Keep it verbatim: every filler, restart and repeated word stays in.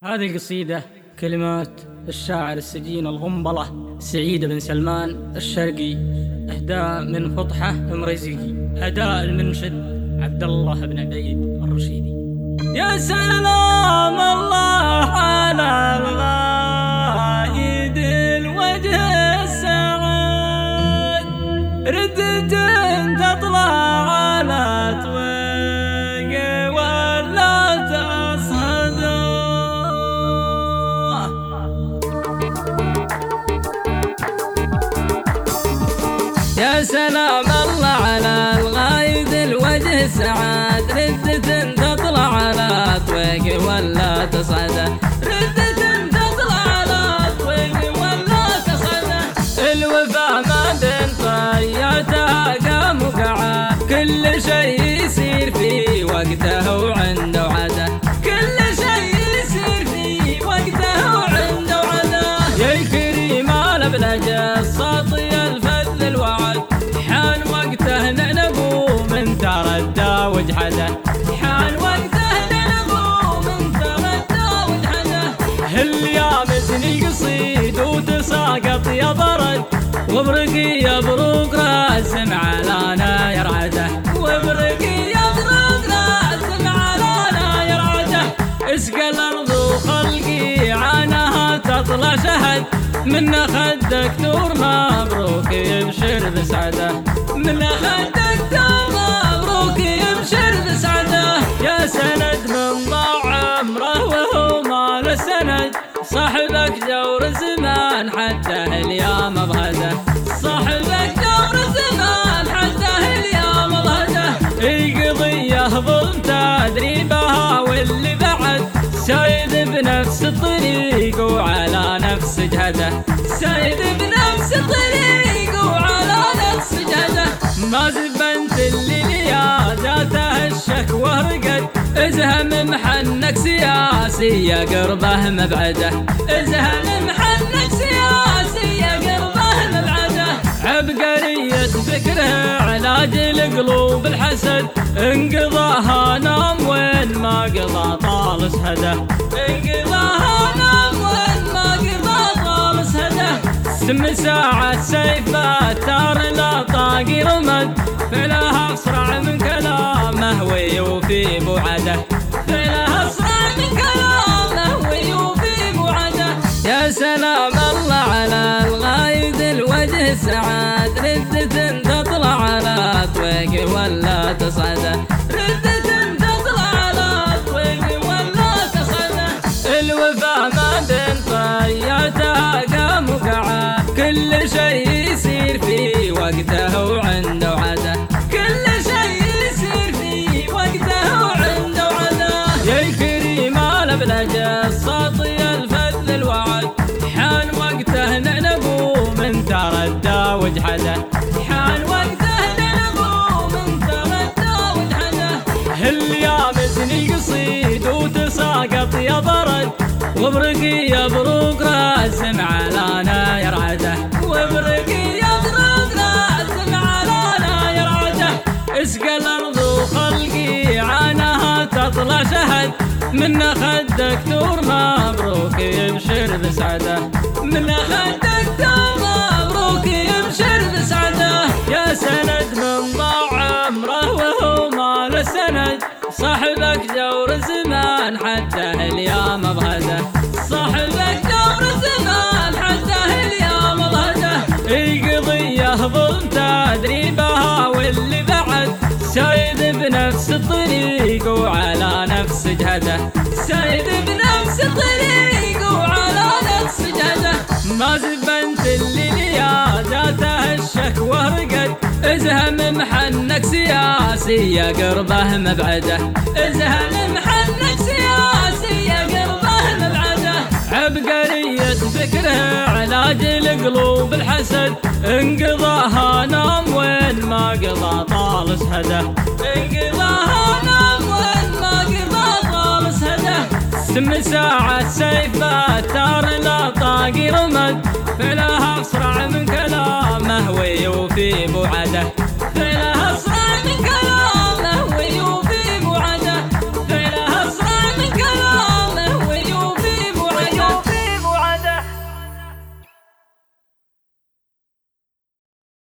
هذه القصيدة كلمات الشاعر السجين الغنبلة سعيد بن سلمان الشرقي، إهداء من فطحة مرزقي، أداء المنشد عبد الله بن عبيد الرشيدي. يا سلام الله على الغايد الوجه السعاد، ردت تطلع على طويق ولا تصهد. يا سلام الله على الغايد الوجه السعاد، ردة تطلع على طويق ولا تصعد، ردة تطلع على طويق ولا تصعد. الوفا ما بين طياتها قام وقعد، كل شيء يصير في وقته وعنده وعده، كل شيء يصير في وقته وعنده وعده. يا كريم الابلج الساطي الفذ الوعد، حان وقته نقوم من تردى وجحده، حان وقته نقوم من تردى وجحده. اليوم سني قصيد وتساقط يا برد، وبرقي يبروق راسم علانا يرعده، وبرقي يبروق راسم علانا يرعده. اسقى الارض وخلقي عنها تطلع شهد، من خدك نور مبروك يبشر بسعده، من خدك نور مبروك يبشر بسعده. يا سند من ضاع عمره وهو مال السند، صاحبك جور زمان حتى اليوم بغده، صاحبك جور زمان حتى اليوم بغده. القضية ظلم تدري بها واللي بعد، سايد بنفس الطريق وعلى نفس جهده، سايد بنفس الطريق وعلى نفس جهده. ما زبنت اللي لياداته الشكوى رقد، ازهم محنك سياسي يا قربه مبعده، ازهم محنك سياسي يا قربه مبعده. عبقرية فكره علاج القلوب الحسد، انقضاها نام وين ما قضى طال سهده، انقضاها نام وين ما قضى طال سهده. سم ساعة سيفه تار لا طاقي رمد، فلها اسرع من كلامه ويوفي بوعده، فلها اسرع من كلامه ويوفي بوعده. يا سلام الله على الغايد الوجه السعاد، ردة تطلع على طويق ولا تصعد، ردة تطلع على طويق ولا تصعد. الوفا ما بين طياتها قام وقعد، كل شيء يصير في وقته وعنده وعده، كل شيء يصير في وقته وعنده وعده. يا كريم الابلج الساطي الفذ الوعد، حان وقته نقوم من تردى وجحده، حان وقته نقوم من تردى وجحده. اليوم سني قصيد وتساقط يا برد، وبرقي يبروق راسم علانا يرعده، وبرقي يبروق راسم علانا يرعده. اسقى الارض وخلقي عنها تطلع شهد، من خدك نور مبروك يبشر بسعده، من خدك نور مبروك يبشر بسعده. يا سند من ضاع عمره وهو مال السند، صاحبك جور زمان حتى اليوم بغده، صاحبك جور زمان حتى اليوم بغده. القضية ظلم تدري بها واللي بعد، سايد بنفس الطريق وعلى نفس جهده، سايد بنفس الطريق وعلى نفس جهده. ما زبنت اللي لياداته الشكوى رقد، ازهم محنك سياسي يا قربه مبعده، ازهم محنك سياسي يا قربه مبعده. عبقرية فكره علاج القلوب الحسد، انقضاها نام وين ما قضى طال سهده، انقضاها نام وين ما قضى طال سهده. سم ساعة سيفه تار لا طاقي رمد، فلها اسرع من كلامه ويوفي بوعده،